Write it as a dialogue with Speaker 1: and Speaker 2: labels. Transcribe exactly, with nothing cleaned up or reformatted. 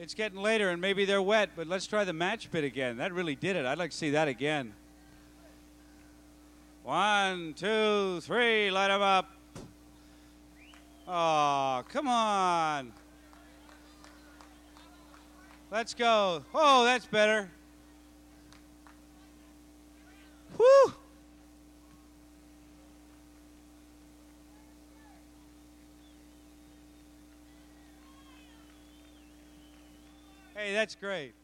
Speaker 1: It's getting later and maybe they're wet, but let's try the match bit again. That really did it. I'd like to see that again. One, two, three, light them up. Oh, come on. Let's go. Oh, that's better. Whew. Hey, that's great.